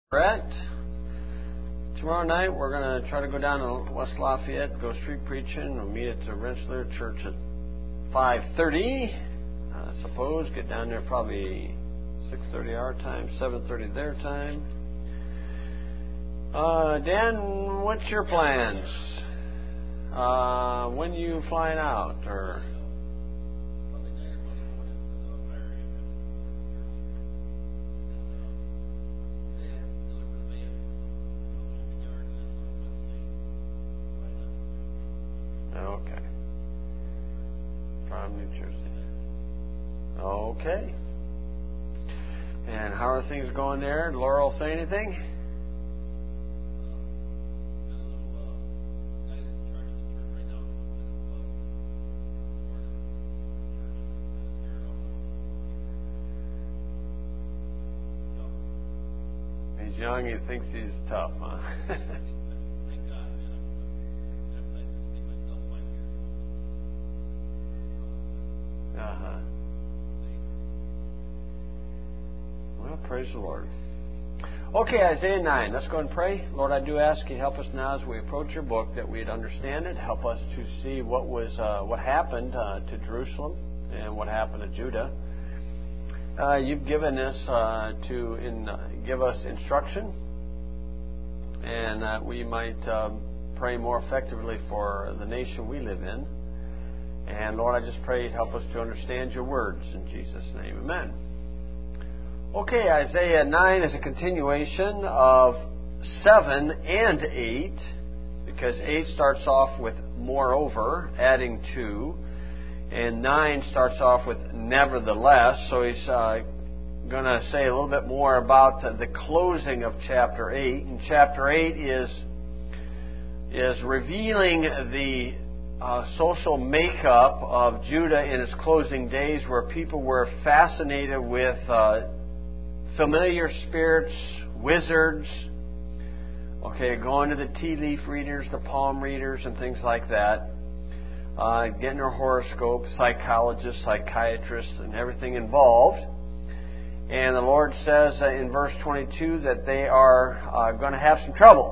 Correct. Tomorrow night we're going to try to go down to West Lafayette, go street preaching. We'll meet at the Rensselaer Church at 5:30. I suppose get down there probably 6:30 our time, 7:30 their time. Dan, what's your plans? When you flying out or? Okay. From New Jersey. Okay. And how are things going there? Did Laurel say anything? He's young, he thinks he's tough, huh? Well, praise the Lord. Okay, Isaiah 9. Let's go and pray. Lord, I do ask you help us now as we approach your book that we'd understand it. Help us to see what happened to Jerusalem and what happened to Judah. You've given us give us instruction, and that we might pray more effectively for the nation we live in. And Lord, I just pray you'd help us to understand your words in Jesus' name. Amen. Okay, Isaiah 9 is a continuation of 7 and 8, because 8 starts off with moreover, adding to, and 9 starts off with nevertheless. So he's going to say a little bit more about the closing of chapter 8. And chapter 8 is revealing the social makeup of Judah in its closing days, where people were fascinated with familiar spirits, wizards, going to the tea leaf readers, the palm readers, and things like that, getting their horoscope, psychologists, psychiatrists, and everything involved. And the Lord says in verse 22 that they are going to have some trouble.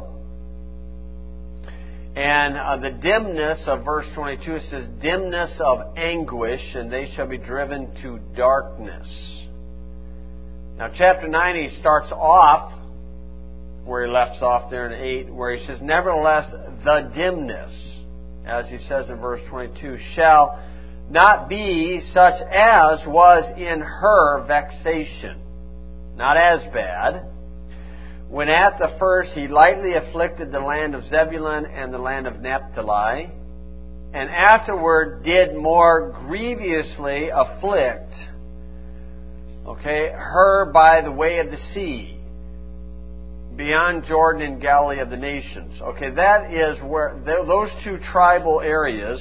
And the dimness of verse 22, it says, dimness of anguish, and they shall be driven to darkness. Now, chapter 9, he starts off where he left off there in 8, where he says, nevertheless, the dimness, as he says in verse 22, shall not be such as was in her vexation. Not as bad. When at the first he lightly afflicted the land of Zebulun and the land of Naphtali, and afterward did more grievously afflict her by the way of the sea, beyond Jordan and Galilee of the nations. That is where those two tribal areas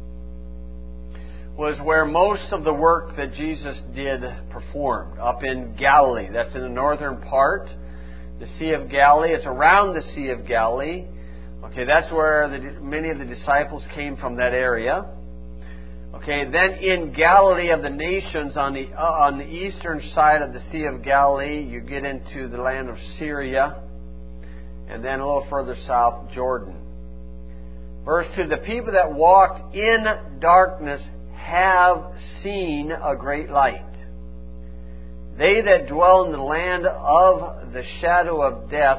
was where most of the work that Jesus did performed. Up in Galilee, that's in the northern part, the Sea of Galilee. It's around the Sea of Galilee. That's where many of the disciples came from, that area. Then in Galilee of the nations, on the eastern side of the Sea of Galilee, you get into the land of Syria, and then a little further south, Jordan. Verse 2, the people that walked in darkness have seen a great light. They that dwell in the land of the shadow of death,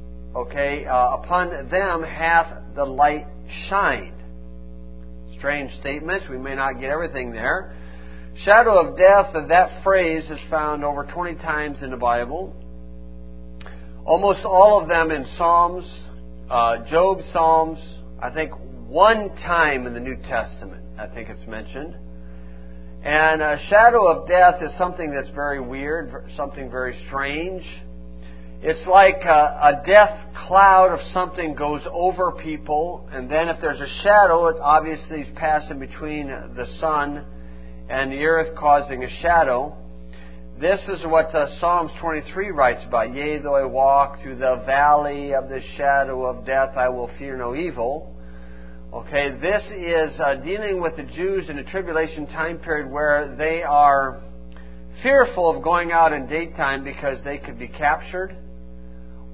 upon them hath the light shined. Strange statements. We may not get everything there. Shadow of death, that phrase is found over 20 times in the Bible. Almost all of them in Psalms, Job, Psalms. I think one time in the New Testament, I think it's mentioned. And a shadow of death is something that's very weird, something very strange. It's like a death cloud of something goes over people, and then if there's a shadow, it obviously is passing between the sun and the earth, causing a shadow. This is what Psalms 23 writes about. Yea, though I walk through the valley of the shadow of death, I will fear no evil. This is dealing with the Jews in the tribulation time period, where they are fearful of going out in daytime because they could be captured,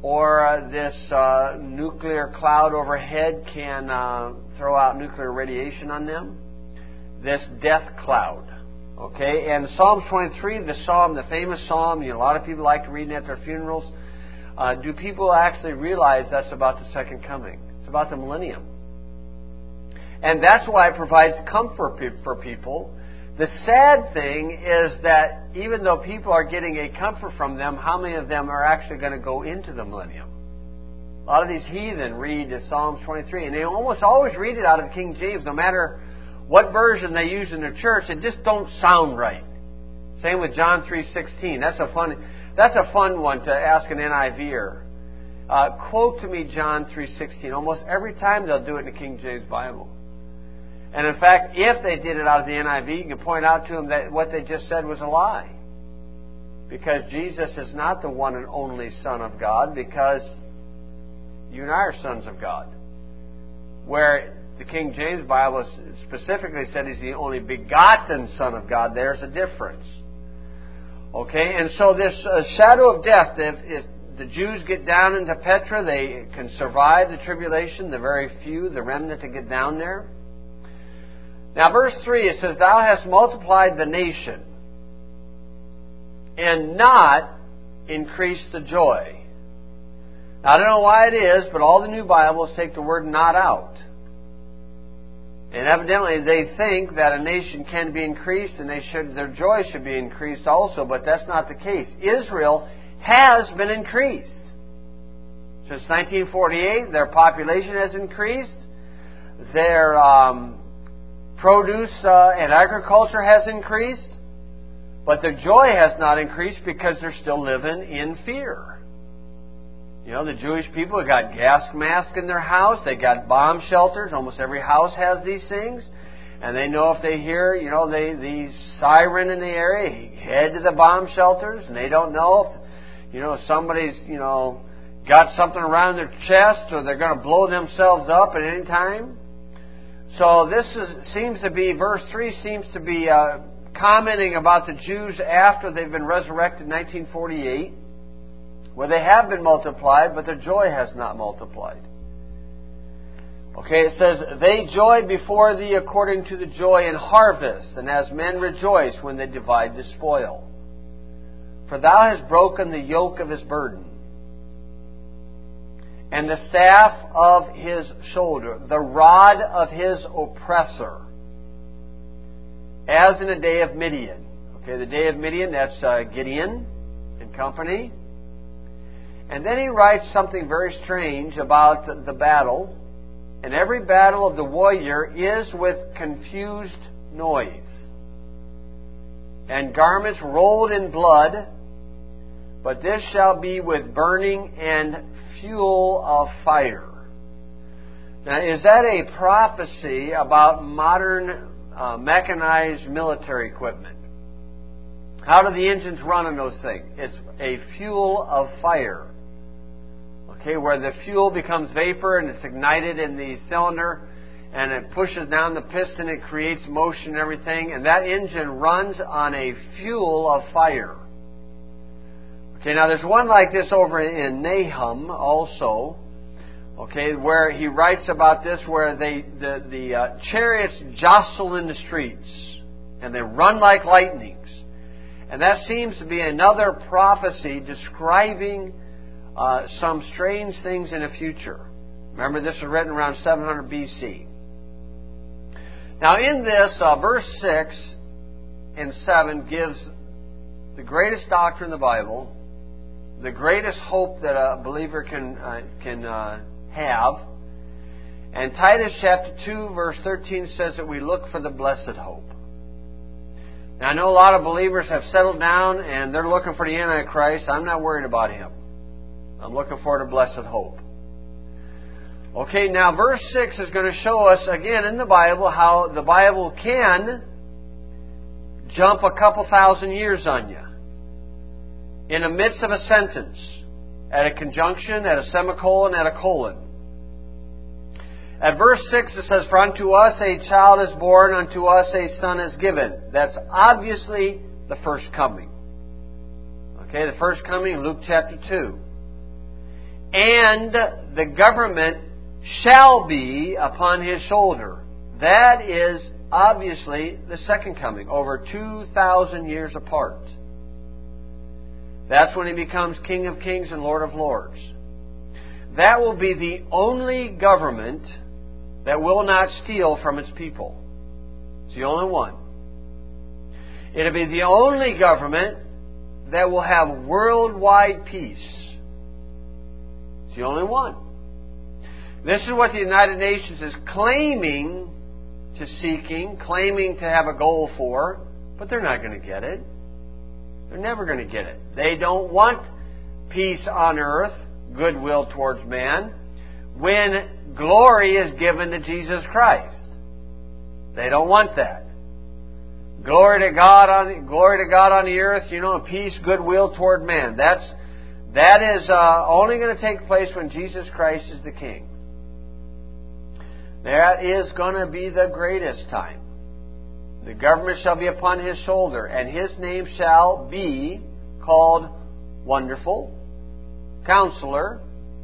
or this nuclear cloud overhead can throw out nuclear radiation on them. This death cloud. Okay, and Psalms 23, the famous psalm, a lot of people like to read it at their funerals. Do people actually realize that's about the second coming? It's about the millennium. And that's why it provides comfort for people. The sad thing is that even though people are getting a comfort from them, how many of them are actually going to go into the millennium? A lot of these heathen read Psalms 23, and they almost always read it out of King James, no matter what version they use in their church. It just don't sound right. Same with John 3:16. That's a fun one to ask an NIVer. Quote to me John 3:16. Almost every time they'll do it in the King James Bible. And in fact, if they did it out of the NIV, you can point out to them that what they just said was a lie. Because Jesus is not the one and only Son of God, because you and I are sons of God. Where the King James Bible specifically said He's the only begotten Son of God, there's a difference. Okay, and so this shadow of death, if the Jews get down into Petra, they can survive the tribulation, the very few, the remnant to get down there. Now, verse 3, it says, Thou hast multiplied the nation, and not increased the joy. Now, I don't know why it is, but all the new Bibles take the word not out. And evidently they think that a nation can be increased and their joy should be increased also, but that's not the case. Israel has been increased. Since 1948, their population has increased. Their produce and agriculture has increased. But their joy has not increased because they're still living in fear. The Jewish people have got gas masks in their house. They got bomb shelters. Almost every house has these things. And they know if they hear, the siren in the area, head to the bomb shelters. And they don't know if, somebody's, got something around their chest or they're going to blow themselves up at any time. So verse 3 seems to be commenting about the Jews after they've been resurrected in 1948. Where they have been multiplied, but their joy has not multiplied. Okay, it says, They joy before thee according to the joy in harvest, and as men rejoice when they divide the spoil. For thou hast broken the yoke of his burden, and the staff of his shoulder, the rod of his oppressor, as in the day of Midian. Okay, the day of Midian, that's Gideon and company. And then he writes something very strange about the battle. And every battle of the warrior is with confused noise, and garments rolled in blood, but this shall be with burning and fuel of fire. Now, is that a prophecy about modern mechanized military equipment? How do the engines run on those things? It's a fuel of fire. Okay, where the fuel becomes vapor and it's ignited in the cylinder and it pushes down the piston, it creates motion and everything, and that engine runs on a fuel of fire. Okay, now there's one like this over in Nahum also, okay, where he writes about this, where the chariots jostle in the streets and they run like lightnings. And that seems to be another prophecy describing some strange things in the future. Remember, this was written around 700 BC. Now, in this, verse 6 and 7 gives the greatest doctrine in the Bible, the greatest hope that a believer can have. And Titus chapter 2, verse 13 says that we look for the blessed hope. Now, I know a lot of believers have settled down and they're looking for the Antichrist. I'm not worried about him. I'm looking for the blessed hope. Okay, now verse 6 is going to show us again in the Bible how the Bible can jump a couple thousand years on you. In the midst of a sentence, at a conjunction, at a semicolon, at a colon. At verse 6 it says, For unto us a child is born, unto us a son is given. That's obviously the first coming. Okay, the first coming, Luke chapter 2. and the government shall be upon his shoulder. That is obviously the second coming, over 2,000 years apart. That's when he becomes King of Kings and Lord of Lords. That will be the only government that will not steal from its people. It's the only one. It'll be the only government that will have worldwide peace. It's the only one. This is what the United Nations is claiming to have a goal for, but they're not going to get it. They're never going to get it. They don't want peace on earth, goodwill towards man, when glory is given to Jesus Christ. They don't want that. Glory to God on the earth, peace, goodwill toward man. That is only going to take place when Jesus Christ is the King. That is going to be the greatest time. The government shall be upon his shoulder, and his name shall be called Wonderful, Counselor,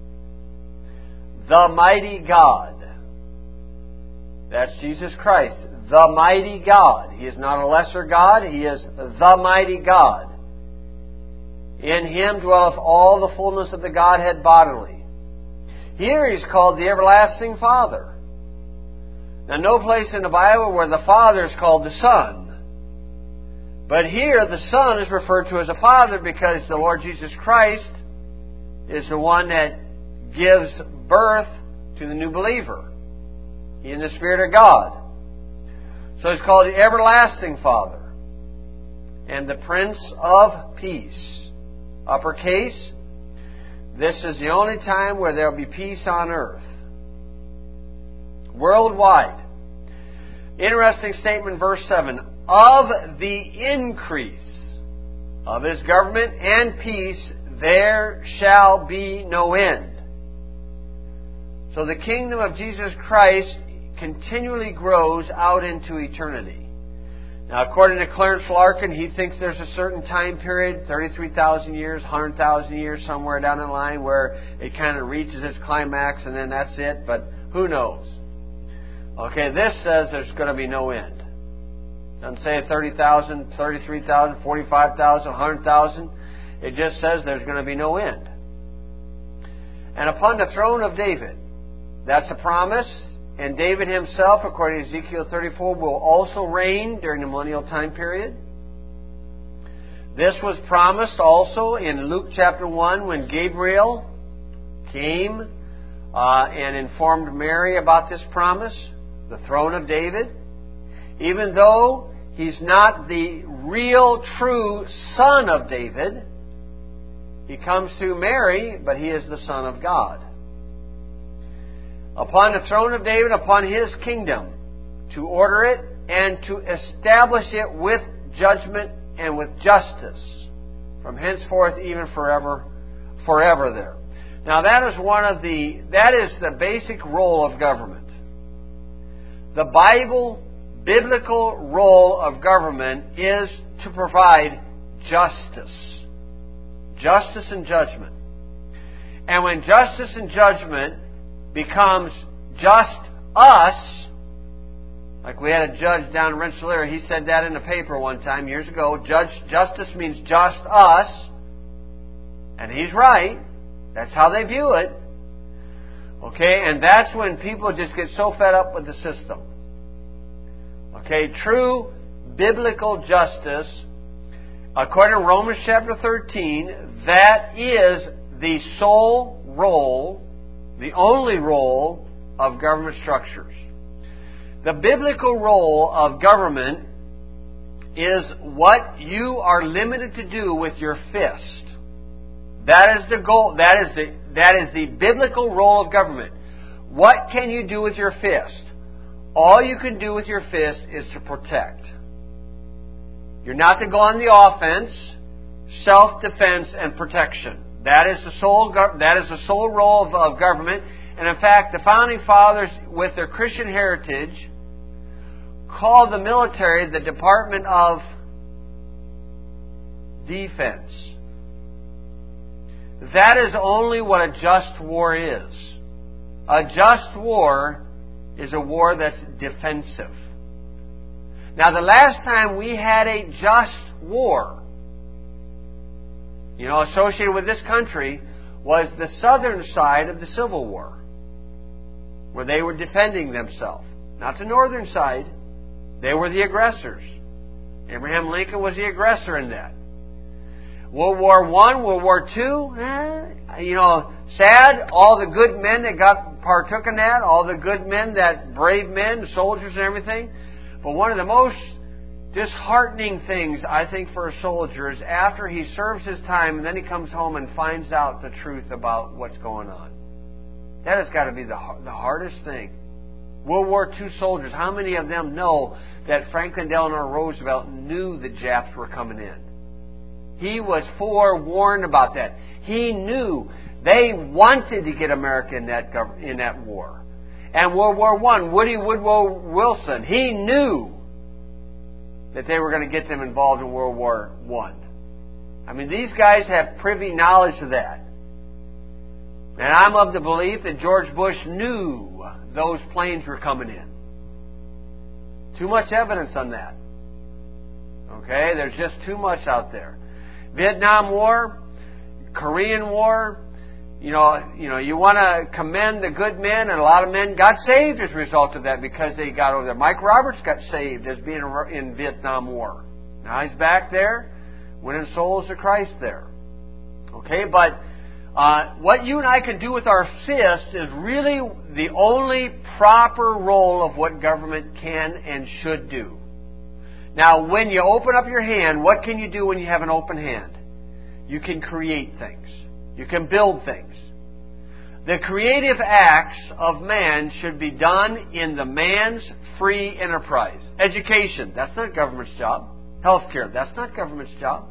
the Mighty God. That's Jesus Christ, the Mighty God. He is not a lesser God, He is the Mighty God. In Him dwelleth all the fullness of the Godhead bodily. Here He's called the Everlasting Father. Now, no place in the Bible where the Father is called the Son. But here, the Son is referred to as a Father because the Lord Jesus Christ is the one that gives birth to the new believer. He in the Spirit of God. So He's called the Everlasting Father and the Prince of Peace. Uppercase. This is the only time where there will be peace on earth. Worldwide. Interesting statement, verse 7. Of the increase of His government and peace, there shall be no end. So the kingdom of Jesus Christ continually grows out into eternity. Now, according to Clarence Larkin, he thinks there's a certain time period, 33,000 years, 100,000 years, somewhere down the line, where it kind of reaches its climax and then that's it, but who knows? Okay, this says there's going to be no end. Doesn't say 30,000, 33,000, 45,000, 100,000. It just says there's going to be no end. And upon the throne of David, that's a promise. And David himself, according to Ezekiel 34, will also reign during the millennial time period. This was promised also in Luke chapter 1 when Gabriel came and informed Mary about this promise, the throne of David. Even though he's not the real, true son of David, he comes through Mary, but he is the Son of God. Upon the throne of David, upon his kingdom, to order it and to establish it with judgment and with justice, from henceforth even forever there. Now that is the basic role of government. The biblical role of government is to provide justice. Justice and judgment. And when justice and judgment becomes just us, like we had a judge down in Rensselaer, he said that in the paper one time years ago, justice means just us, and he's right. That's how they view it. Okay, and that's when people just get so fed up with the system. Okay, true biblical justice, according to Romans chapter 13, that is the sole role, the only role of government structures. The biblical role of government is what you are limited to do with your fist. That is the goal. That is the biblical role of government. What can you do with your fist? All you can do with your fist is to protect. You're not to go on the offense, self-defense, and protection. That is the sole role of government. And in fact, the Founding Fathers, with their Christian heritage, called the military the Department of Defense. That is only what a just war is. A just war is a war that's defensive. Now, the last time we had a just war, associated with this country, was the southern side of the Civil War, where they were defending themselves. Not the northern side. They were the aggressors. Abraham Lincoln was the aggressor in that. World War I, World War II, sad, all the good men that partook in that, all the good men, brave men, soldiers and everything. But one of the most disheartening things, I think, for a soldier is after he serves his time and then he comes home and finds out the truth about what's going on. That has got to be the hardest thing. World War II soldiers, how many of them know that Franklin Delano Roosevelt knew the Japs were coming in? He was forewarned about that. He knew they wanted to get America in that war. And World War I, Woody Woodrow Wilson, he knew that they were going to get them involved in World War I. I mean, these guys have privy knowledge of that. And I'm of the belief that George Bush knew those planes were coming in. Too much evidence on that. Okay? There's just too much out there. Vietnam War, Korean War, you want to commend the good men, and a lot of men got saved as a result of that because they got over there. Mike Roberts got saved as being in Vietnam War. Now he's back there, winning souls to Christ there. Okay, but what you and I can do with our fist is really the only proper role of what government can and should do. Now, when you open up your hand, what can you do when you have an open hand? You can create things. You can build things. The creative acts of man should be done in the man's free enterprise. Education, that's not government's job. Healthcare, that's not government's job.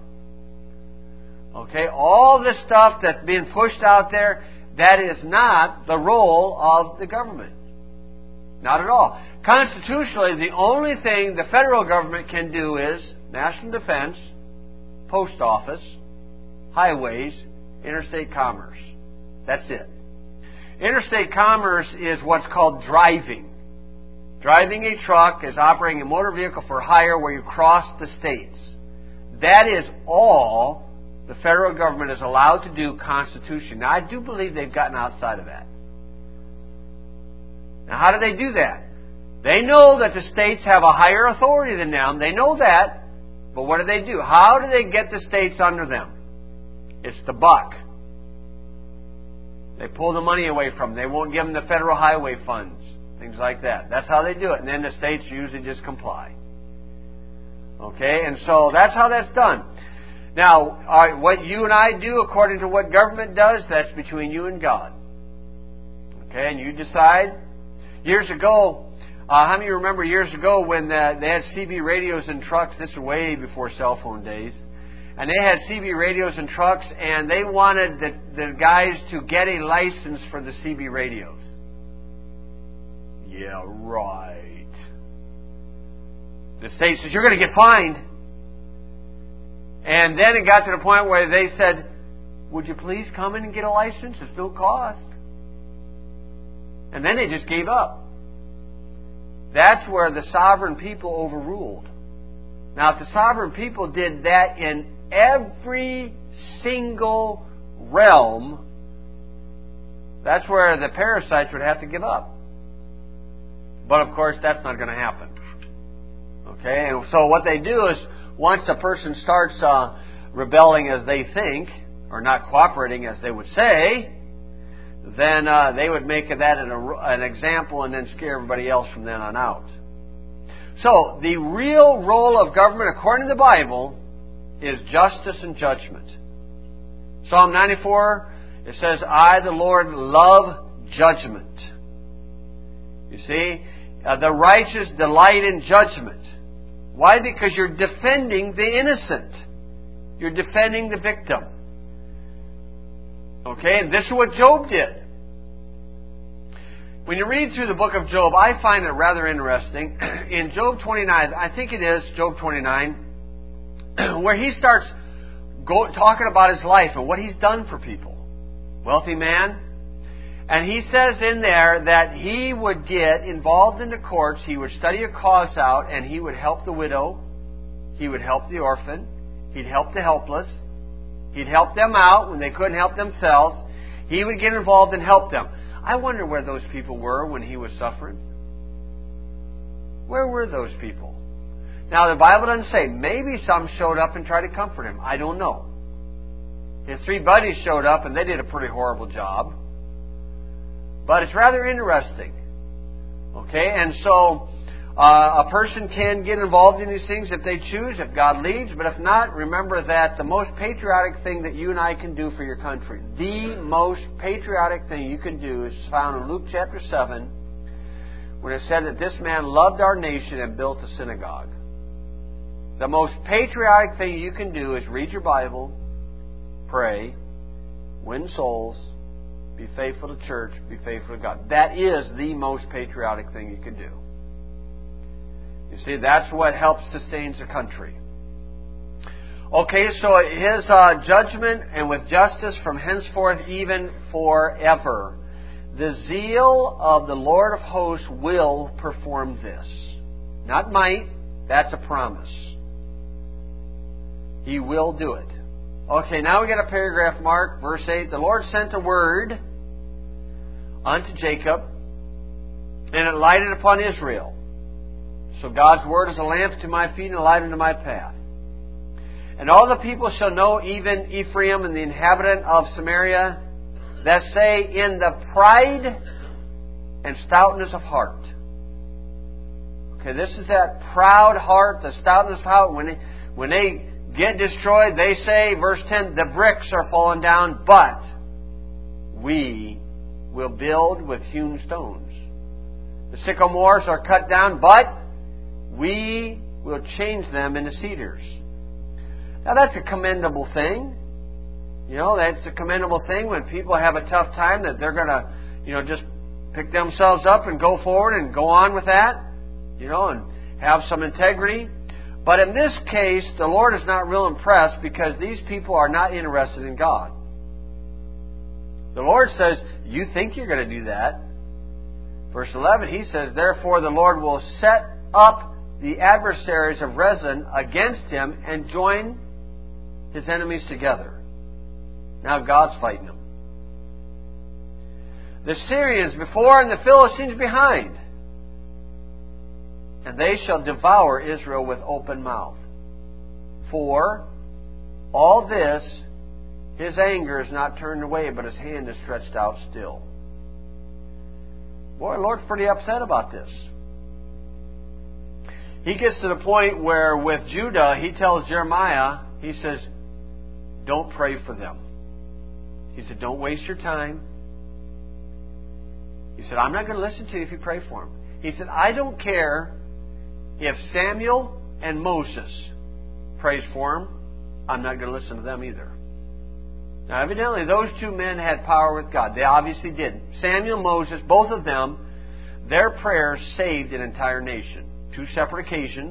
Okay, all this stuff that's being pushed out there, that is not the role of the government. Not at all. Constitutionally, the only thing the federal government can do is national defense, post office, highways, interstate commerce. That's it. Interstate commerce is what's called driving. Driving a truck is operating a motor vehicle for hire where you cross the states. That is all the federal government is allowed to do constitutionally. Now, I do believe they've gotten outside of that. Now, how do they do that? They know that the states have a higher authority than them. They know that. But what do? How do they get the states under them? It's the buck. They pull the money away from them. They won't give them the federal highway funds. Things like that. That's how they do it. And then the states usually just comply. Okay? And so that's how that's done. Now, what you and I do according to what government does, that's between you and God. Okay? And you decide. Years ago, how many remember years ago when they had CB radios in trucks? This was way before cell phone days. And they had CB radios in trucks, and they wanted the guys to get a license for the CB radios. Yeah, right. The state says, you're going to get fined. And then it got to the point where they said, would you please come in and get a license? It's no cost. And then they just gave up. That's where the sovereign people overruled. Now, if the sovereign people did that in every single realm, that's where the parasites would have to give up. But, of course, that's not going to happen. Okay? And so what they do is, once a person starts rebelling as they think, or not cooperating as they would say, then they would make that an example and then scare everybody else from then on out. So, the real role of government, according to the Bible, is justice and judgment. Psalm 94, it says, I, the Lord, love judgment. You see, the righteous delight in judgment. Why? Because you're defending the innocent. You're defending the victim. Okay, and this is what Job did. When you read through the book of Job, I find it rather interesting. In Job 29, I think it is Job 29, where he starts talking about his life and what he's done for people. wealthy man. And he says in there that he would get involved in the courts, he would study a cause out, and he would help the widow, he would help the orphan, he'd help the helpless, he'd help them out when they couldn't help themselves, he would get involved and help them. I wonder where those people were when he was suffering. Where were those people? Now, the Bible doesn't say. Maybe some showed up and tried to comfort him. I don't know. His 3 buddies showed up and they did a pretty horrible job. But it's rather interesting. Okay, and so a person can get involved in these things if they choose, if God leads. But if not, remember that the most patriotic thing that you and I can do for your country, the most patriotic thing you can do is found in Luke chapter 7, when it said that this man loved our nation and built a synagogue. The most patriotic thing you can do is read your Bible, pray, win souls, be faithful to church, be faithful to God. That is the most patriotic thing you can do. You see, that's what helps sustains a country. Okay, so his judgment and with justice from henceforth even forever. The zeal of the Lord of hosts will perform this. Not might, that's a promise. He will do it. Okay, now we got a paragraph mark, verse 8. The Lord sent a word unto Jacob, and it lighted upon Israel. So God's word is a lamp to my feet and a light unto my path. And all the people shall know, even Ephraim and the inhabitant of Samaria, that say, in the pride and stoutness of heart. Okay, this is that proud heart, the stoutness of heart. When they get destroyed, they say, verse 10, the bricks are fallen down, but we will build with hewn stones. The sycamores are cut down, but we will change them into cedars. Now that's a commendable thing. You know, that's a commendable thing when people have a tough time, that they're going to, just pick themselves up and go forward and go on with that, and have some integrity. But in this case, the Lord is not real impressed because these people are not interested in God. The Lord says, you think you're going to do that. Verse 11, He says, therefore the Lord will set up the adversaries of Rezin against him and join his enemies together. Now God's fighting them. The Syrians before and the Philistines behind. And they shall devour Israel with open mouth. For all this, His anger is not turned away, but His hand is stretched out still. Boy, the Lord's pretty upset about this. He gets to the point where with Judah, He tells Jeremiah, He says, don't pray for them. He said, don't waste your time. He said, I'm not going to listen to you if you pray for them. He said, I don't care if Samuel and Moses prays for him. I'm not going to listen to them either. Now, evidently, those two men had power with God. They obviously did. Samuel, Moses, both of them, their prayers saved an entire nation. 2 separate occasions.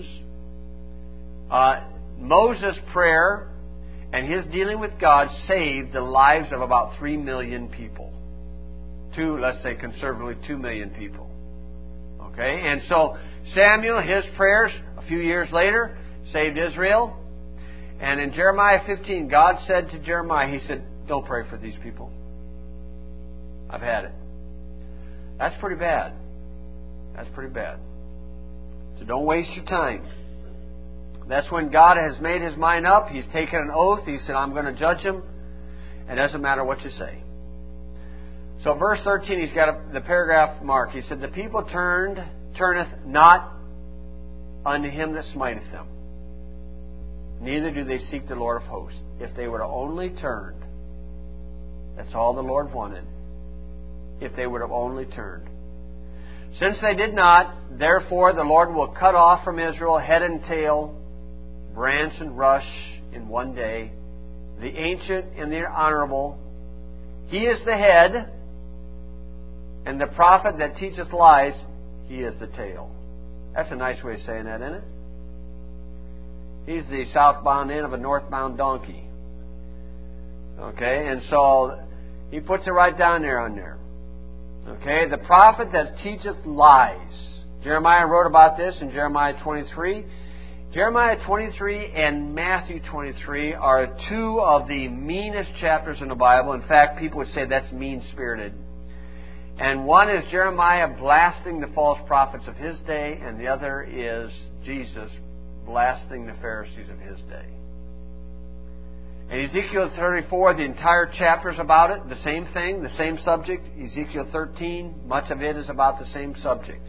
Moses' prayer and his dealing with God saved the lives of about 3 million people. Let's say conservatively 2 million people. Okay? And so Samuel, his prayers, a few years later, saved Israel. And in Jeremiah 15, God said to Jeremiah, He said, don't pray for these people. I've had it. That's pretty bad. That's pretty bad. So don't waste your time. That's when God has made His mind up. He's taken an oath. He said, I'm going to judge them. It doesn't matter what you say. So verse 13, he's got the paragraph mark. He said, the people turneth not unto Him that smiteth them. Neither do they seek the Lord of hosts. If they would have only turned. That's all the Lord wanted. If they would have only turned. Since they did not, therefore the Lord will cut off from Israel head and tail, branch and rush in one day, the ancient and the honorable. He is the head, and the prophet that teacheth lies, he is the tail. That's a nice way of saying that, isn't it? He's the southbound end of a northbound donkey. Okay, and so He puts it right down there on there. Okay, the prophet that teacheth lies. Jeremiah wrote about this in Jeremiah 23. Jeremiah 23 and Matthew 23 are two of the meanest chapters in the Bible. In fact, people would say that's mean-spirited. And one is Jeremiah blasting the false prophets of his day, and the other is Jesus blasting the Pharisees of his day. And Ezekiel 34, the entire chapter is about it, the same thing, the same subject. Ezekiel 13, much of it is about the same subject.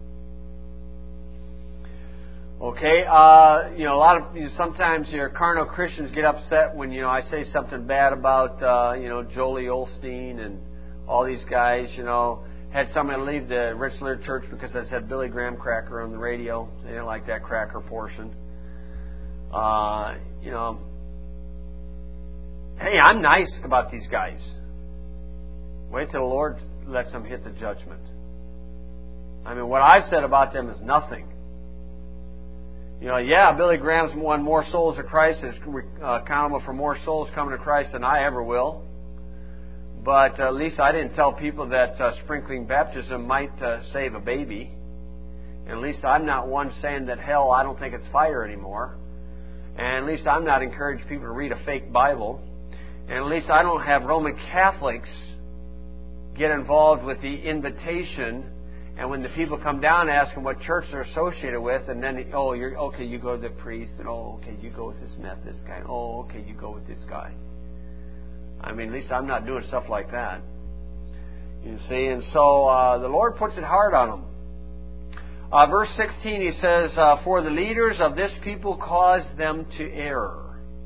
Okay, sometimes your carnal Christians get upset when, I say something bad about, Jolie Osteen and all these guys, had somebody leave the Rich Lear Church because I said Billy Graham cracker on the radio. They didn't like that cracker portion. Hey, I'm nice about these guys. Wait till the Lord lets them hit the judgment. I mean, what I've said about them is nothing. Billy Graham's won more souls to Christ, is accountable for more souls coming to Christ than I ever will. But at least I didn't tell people that sprinkling baptism might save a baby. And at least I'm not one saying that hell, I don't think it's fire anymore. And at least I'm not encouraging people to read a fake Bible. And at least I don't have Roman Catholics get involved with the invitation. And when the people come down asking what church they're associated with, and then, you go to the priest, and you go with this Methodist guy. You go with this guy. I mean, at least I'm not doing stuff like that. You see, and so the Lord puts it hard on them. Verse 16, he says, "For the leaders of this people caused them to err."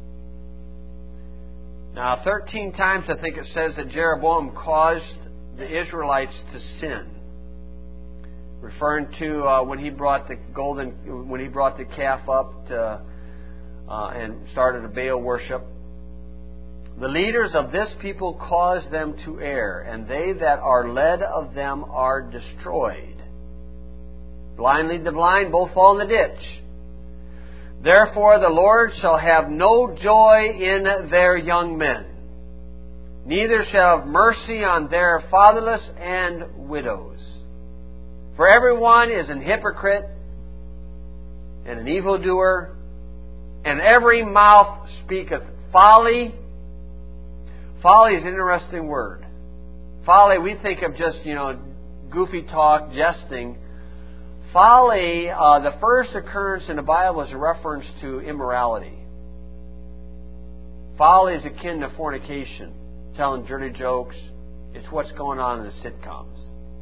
Now, 13 times I think it says that Jeroboam caused the Israelites to sin, referring to when he brought the calf up to, and started a Baal worship. "The leaders of this people cause them to err, and they that are led of them are destroyed. Blind lead the blind, both fall in the ditch. Therefore the Lord shall have no joy in their young men, neither shall have mercy on their fatherless and widows. For everyone is an hypocrite and an evildoer, and every mouth speaketh folly." Folly is an interesting word. Folly, we think of just, goofy talk, jesting. Folly, the first occurrence in the Bible is a reference to immorality. Folly is akin to fornication, telling dirty jokes. It's what's going on in the sitcoms.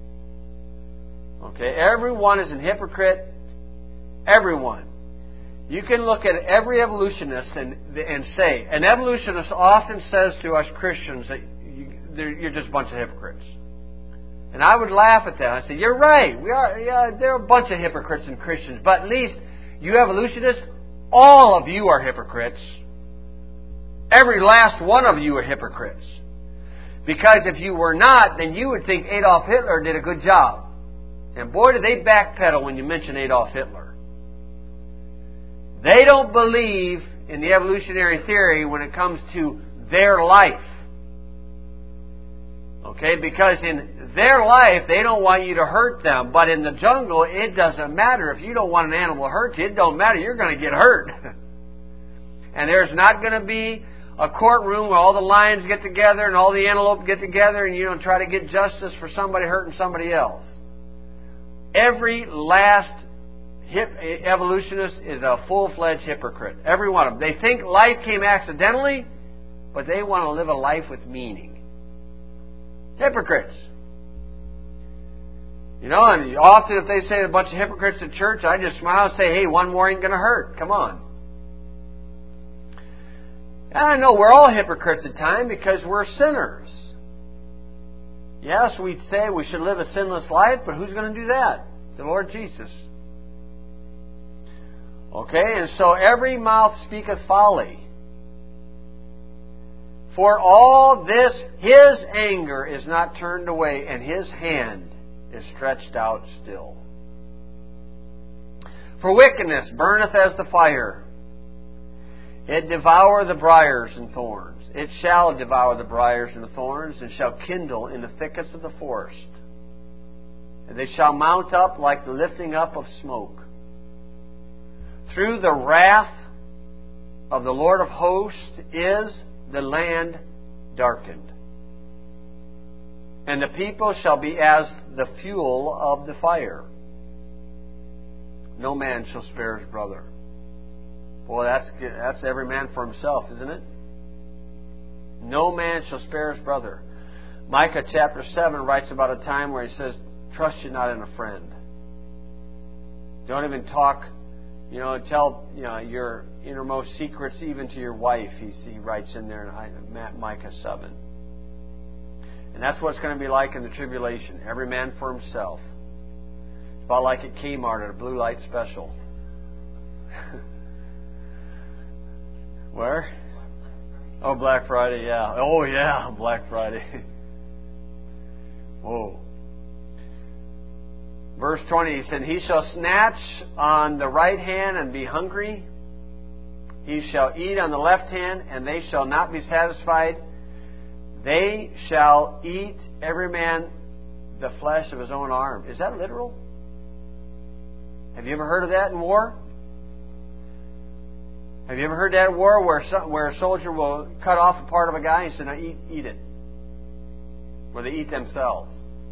Okay, everyone is a hypocrite. Everyone. You can look at every evolutionist and say, an evolutionist often says to us Christians that you're just a bunch of hypocrites. And I would laugh at that. I say, you're right. There are a bunch of hypocrites and Christians. But at least, you evolutionists, all of you are hypocrites. Every last one of you are hypocrites. Because if you were not, then you would think Adolf Hitler did a good job. And boy, did they backpedal when you mention Adolf Hitler. They don't believe in the evolutionary theory when it comes to their life. Okay, because in their life, they don't want you to hurt them. But in the jungle, it doesn't matter. If you don't want an animal to hurt you, it don't matter. You're going to get hurt. And there's not going to be a courtroom where all the lions get together and all the antelope get together and try to get justice for somebody hurting somebody else. Every last evolutionist is a full-fledged hypocrite. Every one of them. They think life came accidentally, but they want to live a life with meaning. Hypocrites. And often if they say a bunch of hypocrites in church, I just smile and say, hey, one more ain't going to hurt. Come on. And I know we're all hypocrites at times because we're sinners. Yes, we say we should live a sinless life, but who's going to do that? The Lord Jesus. Okay, and so every mouth speaketh folly. For all this, His anger is not turned away, and His hand is stretched out still. For wickedness burneth as the fire. It devoureth the briars and thorns. it shall devour the briars and the thorns, and shall kindle in the thickets of the forest. And they shall mount up like the lifting up of smoke. Through the wrath of the Lord of hosts is the land darkened. And the people shall be as the fuel of the fire. No man shall spare his brother. Boy, that's every man for himself, isn't it? No man shall spare his brother. Micah chapter 7 writes about a time where he says, trust you not in a friend. Don't even talk, tell your innermost secrets even to your wife, he writes in there in Micah 7. And that's what it's going to be like in the tribulation. Every man for himself. It's about like at Kmart at a blue light special. Where? Oh, Black Friday, yeah. Oh, yeah, Black Friday. Whoa. Verse 20, he said, he shall snatch on the right hand and be hungry. He shall eat on the left hand, and they shall not be satisfied. They shall eat, every man, the flesh of his own arm. Is that literal? Have you ever heard of that in war? Have you ever heard that in war where a soldier will cut off a part of a guy and say, now eat it? Where they eat themselves.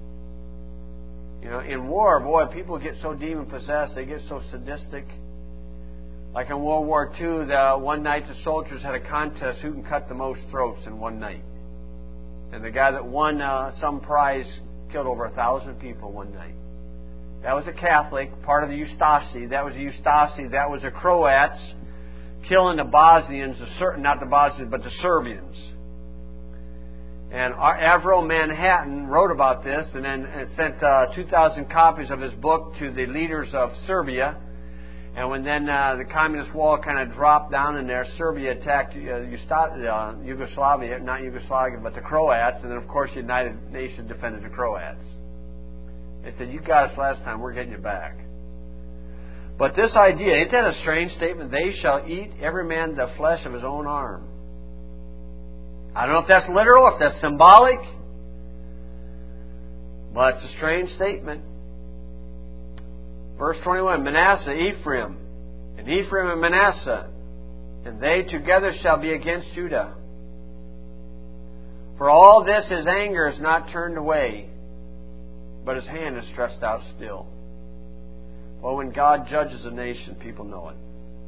In war, boy, people get so demon-possessed, they get so sadistic. Like in World War II, one night the soldiers had a contest who can cut the most throats in one night. And the guy that won some prize killed over 1,000 people one night. That was a Catholic, part of the Ustasi. That was the Croats killing the Bosnians, not the Bosnians, but the Serbians. And Avro Manhattan wrote about this and then sent 2,000 copies of his book to the leaders of Serbia. And when then the communist wall kind of dropped down in there, Serbia attacked Yugoslavia, not Yugoslavia, but the Croats. And then, of course, the United Nations defended the Croats. They said, you got us last time, we're getting you back. But this idea, ain't that a strange statement? They shall eat every man the flesh of his own arm. I don't know if that's literal, if that's symbolic, but it's a strange statement. Verse 21, Manasseh, Ephraim, and Ephraim and Manasseh, and they together shall be against Judah. For all this his anger is not turned away, but his hand is stretched out still. Well, when God judges a nation, people know it.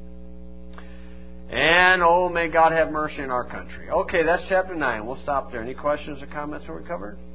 And, may God have mercy in our country. Okay, that's chapter 9. We'll stop there. Any questions or comments that we covered?